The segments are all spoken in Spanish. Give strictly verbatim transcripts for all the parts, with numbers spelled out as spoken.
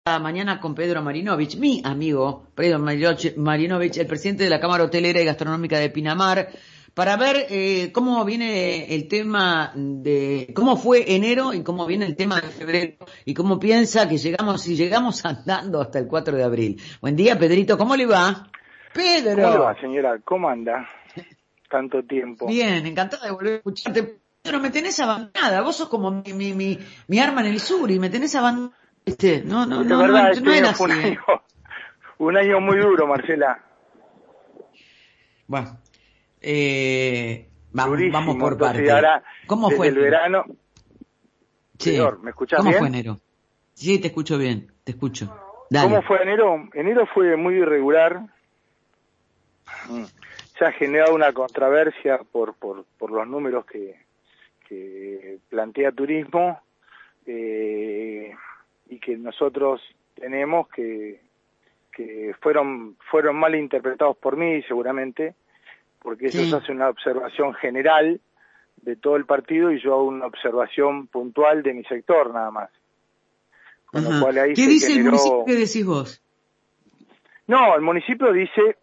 Mañana con Pedro Marinovich, mi amigo Pedro Marinovich, el presidente de la Cámara Hotelera y Gastronómica de Pinamar, para ver eh, cómo viene el tema de cómo fue enero y cómo viene el tema de febrero y cómo piensa que llegamos, si llegamos andando hasta el cuatro de abril. Buen día, Pedrito, ¿cómo le va? Pedro. ¿Cómo le va, señora? ¿Cómo anda? Tanto tiempo. Bien, encantada de volver a escucharte. Pero me tenés abandonada, vos sos como mi, mi, mi, mi arma en el sur y me tenés abandonada. Este, no, no, Es no, verdad, no, este no año era fue un así. año, un año muy duro, Marcela. Bueno, eh, vamos, Durísimo. vamos por Entonces, parte. ahora, ¿Cómo desde fue el enero? verano, Sí. peor. ¿Me escuchás ¿Cómo bien? fue enero? Sí, te escucho bien, te escucho. Dale. ¿Cómo fue enero? Enero fue muy irregular. Se ha generado una controversia por, por, por los números que, que plantea Turismo. Eh, y que nosotros tenemos que que fueron fueron mal interpretados por mí seguramente, porque ellos Sí. hacen una observación general de todo el partido y yo hago una observación puntual de mi sector nada más. Con Ajá. lo cual ahí ¿Qué se dice generó... el municipio que decís vos? No, el municipio dice,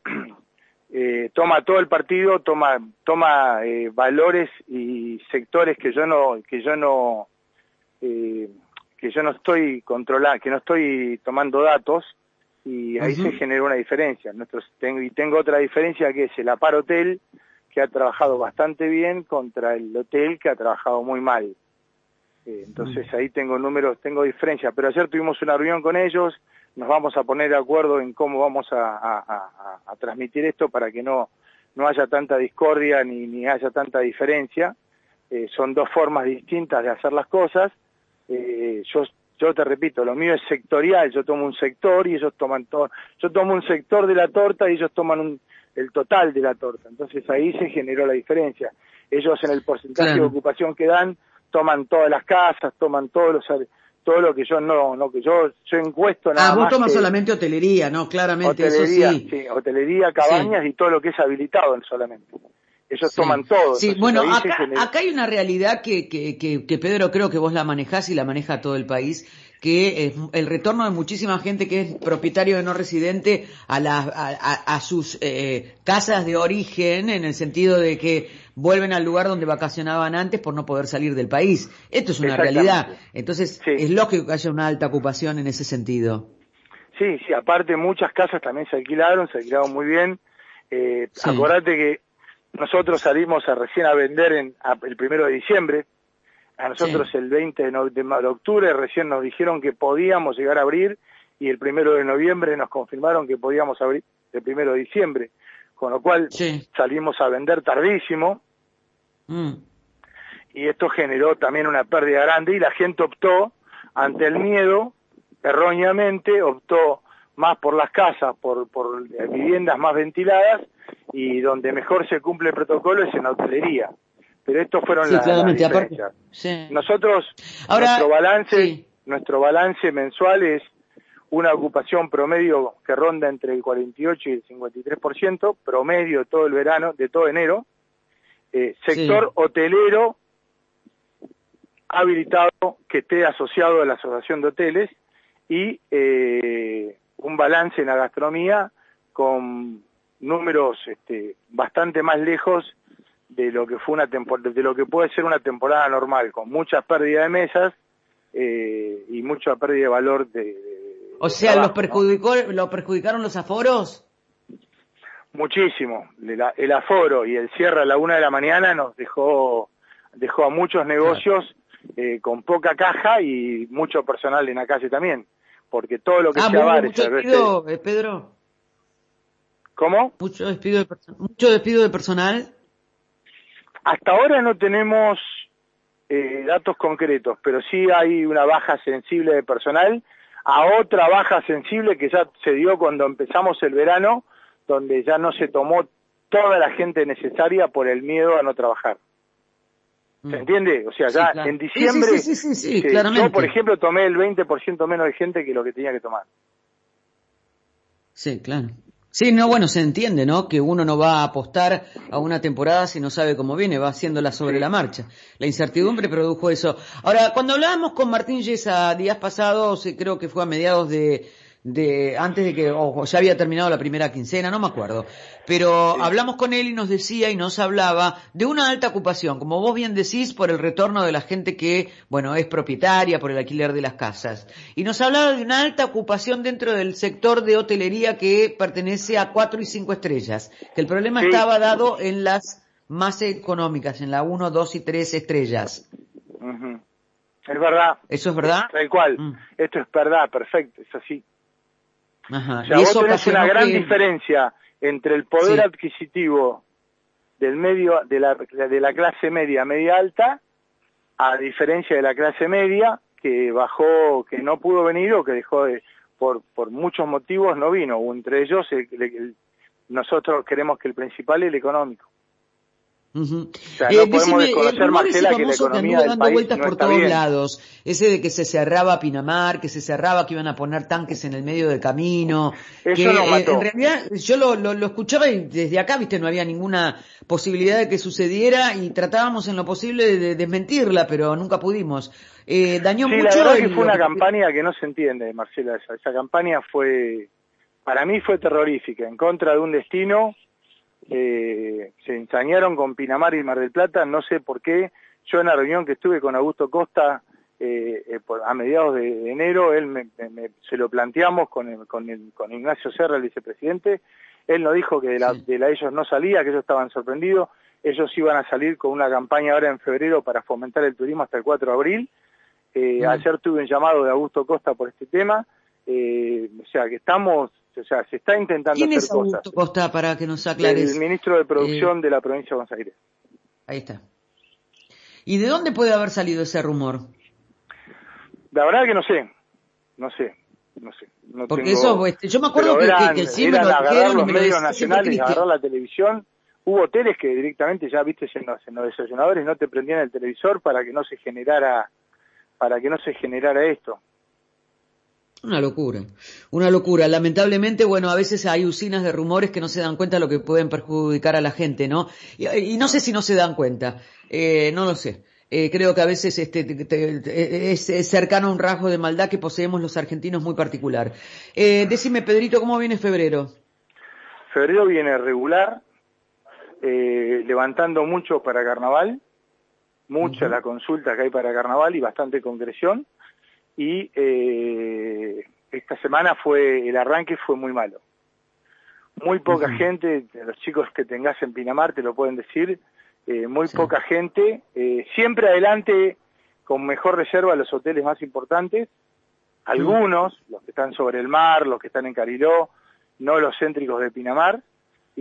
eh, toma todo el partido, toma toma eh, valores y sectores que yo no que yo no eh, que yo no estoy controlando, que no estoy tomando datos, y ahí Uh-huh. se generó una diferencia. Nosotros tengo, y tengo otra diferencia que es el APAR Hotel, que ha trabajado bastante bien, contra el hotel que ha trabajado muy mal. Eh, entonces Uh-huh. ahí tengo números, tengo diferencias, pero ayer tuvimos una reunión con ellos, nos vamos a poner de acuerdo en cómo vamos a, a, a, a transmitir esto para que no, no haya tanta discordia ni, ni haya tanta diferencia. Eh, son dos formas distintas de hacer las cosas. Eh, yo yo te repito, lo mío es sectorial, yo tomo un sector y ellos toman todo, yo tomo un sector de la torta y ellos toman un, el total de la torta, entonces ahí se generó la diferencia. Ellos en el porcentaje Claro. de ocupación que dan, toman todas las casas, toman todos los, todo lo que yo no, no que yo, yo encuesto nada Ah, vos más tomas que solamente hotelería, ¿no? Claramente, hotelería, eso sí. sí, hotelería, cabañas Sí. y todo lo que es habilitado solamente. Ellos Sí, toman todo, sí, entonces bueno, ahí se acá, generó. acá hay una realidad que, que, que, que Pedro creo que vos la manejás y la maneja todo el país, que es el retorno de muchísima gente que es propietario de no residente a, la, a, a, a sus eh, casas de origen, en el sentido de que vuelven al lugar donde vacacionaban antes por no poder salir del país. Esto es una realidad, entonces Sí. es lógico que haya una alta ocupación en ese sentido. Sí, sí, aparte muchas casas también se alquilaron, se alquilaron muy bien. Eh, Sí. Acordate que nosotros salimos a recién a vender en, a, el primero de diciembre, a nosotros Sí. el veinte de, no, de, de octubre recién nos dijeron que podíamos llegar a abrir y el primero de noviembre nos confirmaron que podíamos abrir el primero de diciembre, con lo cual Sí. salimos a vender tardísimo. Mm. Y esto generó también una pérdida grande y la gente optó, ante el miedo, erróneamente optó más por las casas, por, por viviendas más ventiladas, y donde mejor se cumple el protocolo es en la hotelería. Pero estos fueron Sí, las la claramente, aparte. diferencias. Sí. Nosotros, Ahora, nuestro balance, sí. nuestro balance mensual es una ocupación promedio que ronda entre el cuarenta y ocho y el cincuenta y tres por ciento, promedio todo el verano, de todo enero. Eh, sector Sí. hotelero habilitado que esté asociado a la Asociación de Hoteles y eh, un balance en la gastronomía con números este, bastante más lejos de lo que fue una temporada, de lo que puede ser una temporada normal, con mucha pérdida de mesas eh, y mucha pérdida de valor de, de, O de sea, ¿los trabajo, perjudicó, ¿no? ¿Los perjudicaron los aforos? Muchísimo. El aforo y el cierre a la una de la mañana nos dejó dejó a muchos negocios eh, con poca caja y mucho personal en la calle también, porque todo lo que Ah, sea ¿hubo bares, mucho despido, eh, Pedro? ¿Cómo? ¿Mucho despido, de perso- mucho despido de personal? Hasta ahora no tenemos eh, datos concretos, pero sí hay una baja sensible de personal, a otra baja sensible que ya se dio cuando empezamos el verano, donde ya no se tomó toda la gente necesaria por el miedo a no trabajar. ¿Se entiende? O sea, Sí, ya claro. en Sí, diciembre, sí, sí, sí, sí, sí, que claramente. yo, por ejemplo, tomé el veinte por ciento menos de gente que lo que tenía que tomar. Sí, claro, Sí, no, bueno, se entiende, ¿no? Que uno no va a apostar a una temporada si no sabe cómo viene, va haciéndola sobre Sí, la marcha. La sí, incertidumbre sí. produjo eso. Ahora, cuando hablábamos con Martín Yesa días pasados, eh, creo que fue a mediados de, de antes de que, o ya había terminado la primera quincena, no me acuerdo. Pero Sí. hablamos con él y nos decía y nos hablaba de una alta ocupación, como vos bien decís, por el retorno de la gente que, bueno, es propietaria, por el alquiler de las casas. Y nos hablaba de una alta ocupación dentro del sector de hotelería que pertenece a cuatro y cinco estrellas, que el problema Sí. estaba dado en las más económicas, en la uno, dos y tres estrellas. Ujú. Es verdad, ¿Eso es es verdad? tal cual. Mm. Esto es verdad, perfecto, es así. Ajá. O sea, Y vos eso tenés una ocasionó gran que, diferencia entre el poder sí, adquisitivo del medio de la de la clase media media alta, a diferencia de la clase media que bajó, que no pudo venir o que dejó de, por por muchos motivos no vino, o entre ellos el, el, el, nosotros queremos que el principal es el económico. uh-huh. O sea, Eh, no podemos decime, el desconocer, rumor ese Marcela, que la famoso que economía anduvo del dando país vueltas no por está todos bien. lados, ese de que se cerraba Pinamar, que se cerraba, que iban a poner tanques en el medio del camino, Eso nos que eh, en mató. realidad yo lo, lo, lo escuchaba y desde acá, viste, no había ninguna posibilidad de que sucediera y tratábamos en lo posible de desmentirla, pero nunca pudimos. Eh, dañó Sí, la mucho verdad que el, fue lo una que... campaña que no se entiende, Marcela. Esa, esa campaña fue, para mí fue terrorífica, en contra de un destino. Eh, se ensañaron con Pinamar y Mar del Plata, no sé por qué. Yo en la reunión que estuve con Augusto Costa eh, eh, por, a mediados de, de enero, él me, me, me, se lo planteamos con, el, con, el, con Ignacio Serra, el vicepresidente. Él nos dijo que de la, Sí. de la ellos no salía, que ellos estaban sorprendidos. Ellos iban a salir con una campaña ahora en febrero para fomentar el turismo hasta el cuatro de abril. Eh, Mm. ayer tuve un llamado de Augusto Costa por este tema, eh, o sea que estamos, o sea, se está intentando ¿Quién hacer es cosas. Augusto Costa para que nos El aclares? ministro de Eh, Producción de la provincia de Buenos Aires. ahí está. ¿Y de dónde puede haber salido ese rumor? La verdad que no sé, no sé, no sé, no Porque eso, tengo, este, yo me acuerdo pero que, que, eran, que sí me eran lo agarrar dijeron y los me lo medios decía siempre nacionales, agarrar Cristian. la televisión. Hubo hoteles que directamente ya viste en los, en los desayunadores no te prendían el televisor para que no se generara, para que no se generara esto. Una locura, una locura. Lamentablemente, bueno, a veces hay usinas de rumores que no se dan cuenta de lo que pueden perjudicar a la gente, ¿no? Y, y no sé si no se dan cuenta, eh, no lo sé. Eh, creo que a veces este, te, te, te, es, es cercano a un rasgo de maldad que poseemos los argentinos muy particular. Eh, decime, Pedrito, ¿cómo viene febrero? Febrero viene regular, eh, levantando mucho para carnaval, mucha Uh-huh. la consulta que hay para carnaval y bastante concreción. Y eh, esta semana fue, el arranque fue muy malo. Muy poca Uh-huh. gente, los chicos que tengas en Pinamar te lo pueden decir, eh, muy Sí. poca gente, eh, siempre adelante con mejor reserva los hoteles más importantes, Mm. algunos, los que están sobre el mar, los que están en Cariló, no los céntricos de Pinamar, y,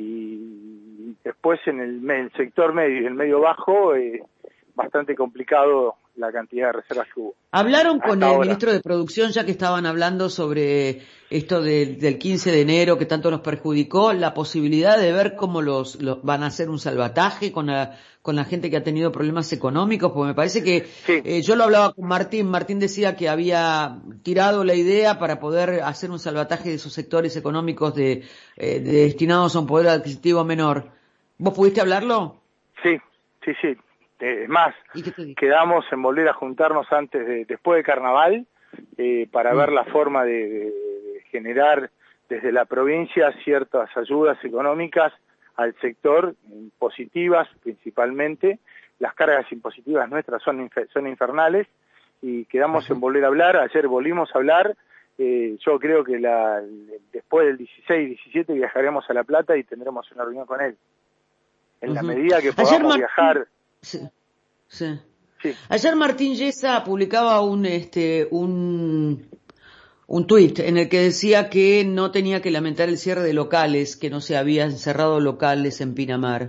y después en el, el sector medio y el medio bajo, eh, bastante complicado la cantidad de reservas que hubo. ¿Hablaron con Hasta el ahora. ministro de Producción, ya que estaban hablando sobre esto de- del quince de enero que tanto nos perjudicó, la posibilidad de ver cómo los, los van a hacer un salvataje con la, con la gente que ha tenido problemas económicos? Porque me parece que Sí, eh, yo lo hablaba con Martín, Martín decía que había tirado la idea para poder hacer un salvataje de esos sectores económicos de, eh, de destinados a un poder adquisitivo menor. ¿Vos pudiste hablarlo? sí, sí, sí. Eh, es más, ¿Y qué te dijo? quedamos en volver a juntarnos antes de, después de Carnaval, eh, para ver Mm. la forma de, de, de generar desde la provincia ciertas ayudas económicas al sector, positivas principalmente. Las cargas impositivas nuestras son, infer, son infernales y quedamos Ajá. en volver a hablar. Ayer volvimos a hablar. Eh, yo creo que la, después del dieciséis, diecisiete viajaremos a La Plata y tendremos una reunión con él. En la Uh-huh. medida que Ayer podamos Martín, viajar. sí, sí. Sí, Ayer Martín Yesa publicaba un este un un tuit en el que decía que no tenía que lamentar el cierre de locales, que no se habían cerrado locales en Pinamar.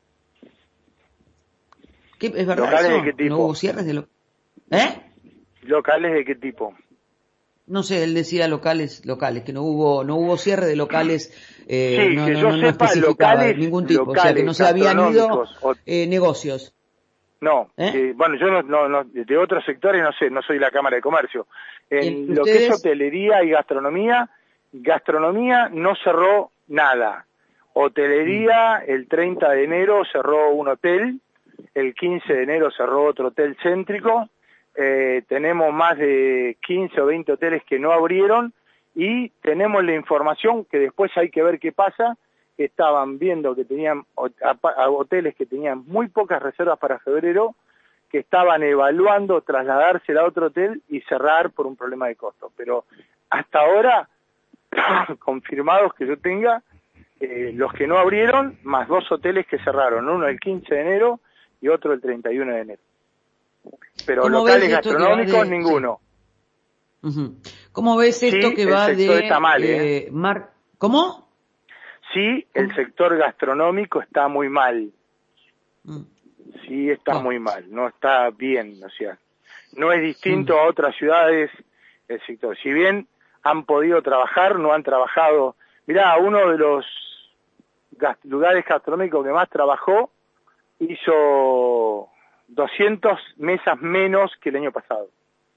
¿Qué, ¿Es verdad ¿locales de qué eso? ¿No hubo tipo? cierres de locales? ¿Eh? ¿Locales de qué tipo? No sé, él decía locales, locales, que no hubo no hubo cierre de locales, eh, Sí, no, que no, yo no, no sepa, especificaba de locales, ningún tipo, o sea que locales no se habían ido gastronómicos, o, eh, negocios. no, ¿Eh? que, bueno, yo no, no, no, de otros sectores no sé, no soy la Cámara de Comercio. ¿Y el- En lo que es ustedes? hotelería y gastronomía, Gastronomía no cerró nada. Hotelería, el treinta de enero cerró un hotel, el quince de enero cerró otro hotel céntrico, eh, tenemos más de quince o veinte hoteles que no abrieron y tenemos la información que después hay que ver qué pasa, que estaban viendo que tenían hoteles que tenían muy pocas reservas para febrero, que estaban evaluando trasladársela a otro hotel y cerrar por un problema de costo. Pero hasta ahora, confirmados que yo tenga, eh, los que no abrieron, más dos hoteles que cerraron, uno el quince de enero y otro el treinta y uno de enero. Pero locales gastronómicos, de... ninguno. Sí. Uh-huh. ¿Cómo ves esto sí, que va el sector de... Está mal, eh, ¿eh? Mar... ¿Cómo? Sí, el sector gastronómico está muy mal. Mm. Sí, está oh. muy mal, no está bien, o sea, no es distinto mm. a otras ciudades el sector. Si bien han podido trabajar, no han trabajado. Mirá, uno de los gast- lugares gastronómicos que más trabajó hizo doscientas mesas menos que el año pasado.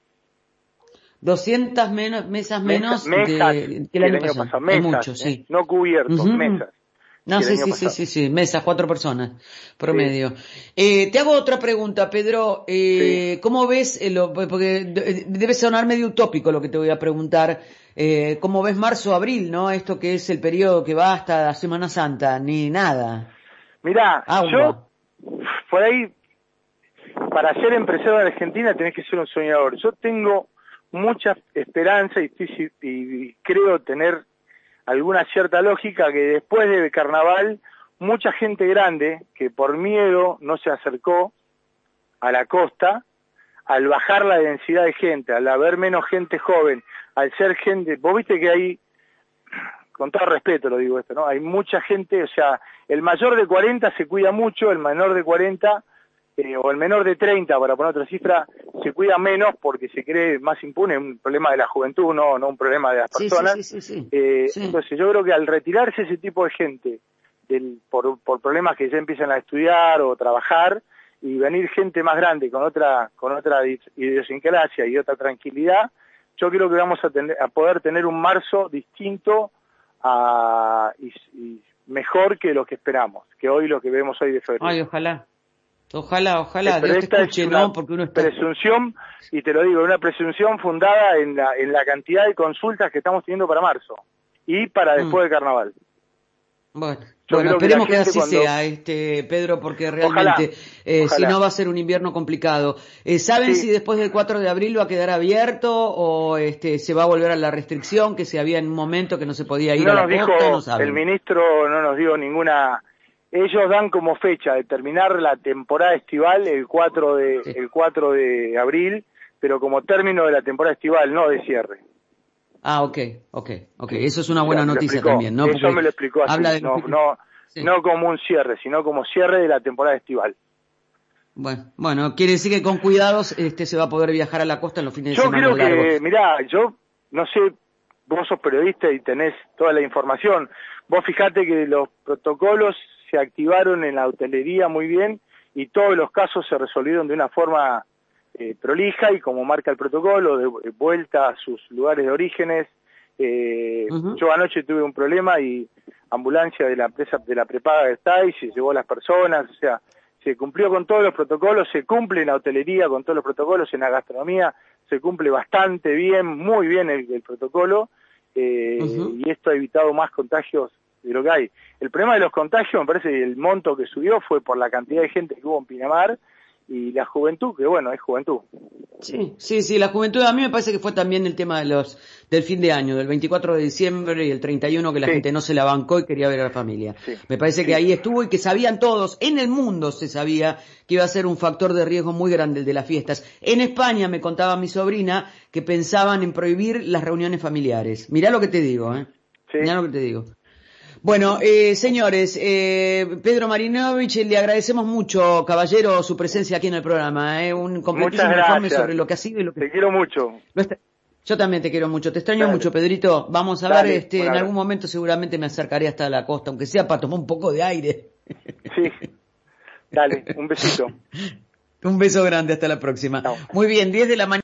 doscientas menos, mesas menos mesas, de, que el año, el año pasado. pasado. Mesas, mucho, ¿eh? sí. No cubiertos, uh-huh. mesas. No, sí, sí, sí, sí, sí, mesas, cuatro personas, promedio. Sí. Eh, te hago otra pregunta, Pedro. Eh, sí. ¿Cómo ves, eh, lo, porque debe sonar medio utópico lo que te voy a preguntar, eh, ¿cómo ves marzo, abril, no? Esto que es el periodo que va hasta la Semana Santa, ni nada. Mirá, Agua. yo, por ahí, para ser empresario en Argentina tenés que ser un soñador. Yo tengo mucha esperanza y, y, y creo tener alguna cierta lógica que después del carnaval mucha gente grande que por miedo no se acercó a la costa, al bajar la densidad de gente, al haber menos gente joven, al ser gente, vos viste que hay, con todo respeto lo digo esto, ¿no? Hay mucha gente, o sea, el mayor de cuarenta se cuida mucho, el menor de cuarenta eh, o el menor de treinta, para poner otra cifra, se cuida menos porque se cree más impune, un problema de la juventud, no, no un problema de las personas. Sí, sí, sí, sí, sí. Eh, sí. Entonces yo creo que al retirarse ese tipo de gente del, por, por problemas que ya empiezan a estudiar o trabajar y venir gente más grande con otra con otra idiosincrasia y otra tranquilidad, yo creo que vamos a, tener, a poder tener un marzo distinto a, y, y mejor que lo que esperamos, que hoy lo que vemos hoy de febrero. Ay, ojalá. Ojalá, ojalá, pero Dios esta te escuche, es una ¿no? Porque uno está... presunción, y te lo digo, una presunción fundada en la, en la cantidad de consultas que estamos teniendo para marzo y para después mm. del carnaval. Bueno, bueno esperemos que, que así cuando... sea, este Pedro, porque realmente ojalá, eh, ojalá. si no va a ser un invierno complicado. Eh, ¿Saben sí. si después del cuatro de abril va a quedar abierto o este se va a volver a la restricción que se había en un momento que no se podía ir no a la nos dijo, costa? No saben. El ministro no nos dio ninguna... Ellos dan como fecha de terminar la temporada estival el cuatro de sí. el cuatro de abril, pero como término de la temporada estival, no de cierre. Ah, okay, okay, okay. Eso es una buena noticia también, ¿no? Eso me lo explicó así, habla de... no, no, sí. no como un cierre, sino como cierre de la temporada estival. Bueno, bueno, quiere decir que con cuidados este se va a poder viajar a la costa en los fines yo de semana largos. Yo creo largos. que, mirá, yo no sé, vos sos periodista y tenés toda la información. Vos fijate que los protocolos se activaron en la hotelería muy bien y todos los casos se resolvieron de una forma eh, prolija y como marca el protocolo, de, de vuelta a sus lugares de orígenes. Eh, uh-huh. Yo anoche tuve un problema y ambulancia de la empresa de la prepaga de está y se llevó a las personas, o sea, se cumplió con todos los protocolos, se cumple en la hotelería con todos los protocolos, en la gastronomía se cumple bastante bien, muy bien el, el protocolo, eh, uh-huh. y esto ha evitado más contagios de lo que hay. El problema de los contagios, me parece que el monto que subió fue por la cantidad de gente que hubo en Pinamar y la juventud, que bueno, es juventud. Sí, sí, sí, la juventud, a mí me parece que fue también el tema de los del fin de año, del veinticuatro de diciembre y el treinta y uno, que la sí. gente no se la bancó y quería ver a la familia. Sí. Me parece que sí. ahí estuvo y que sabían todos, en el mundo se sabía que iba a ser un factor de riesgo muy grande el de las fiestas. En España, me contaba mi sobrina, que pensaban en prohibir las reuniones familiares. Mirá lo que te digo, ¿eh? Sí. Mirá lo que te digo. Bueno, eh, señores, eh, Pedro Marinovich, le agradecemos mucho, caballero, su presencia aquí en el programa, eh, un completísimo informe sobre lo que ha sido y lo que... Te quiero mucho. Yo también te quiero mucho, te extraño Dale. mucho, Pedrito. Vamos a Dale, ver, este, en algún momento seguramente me acercaré hasta la costa, aunque sea para tomar un poco de aire. Sí, dale, un besito. Un beso grande, hasta la próxima. No. Muy bien, diez de la mañana.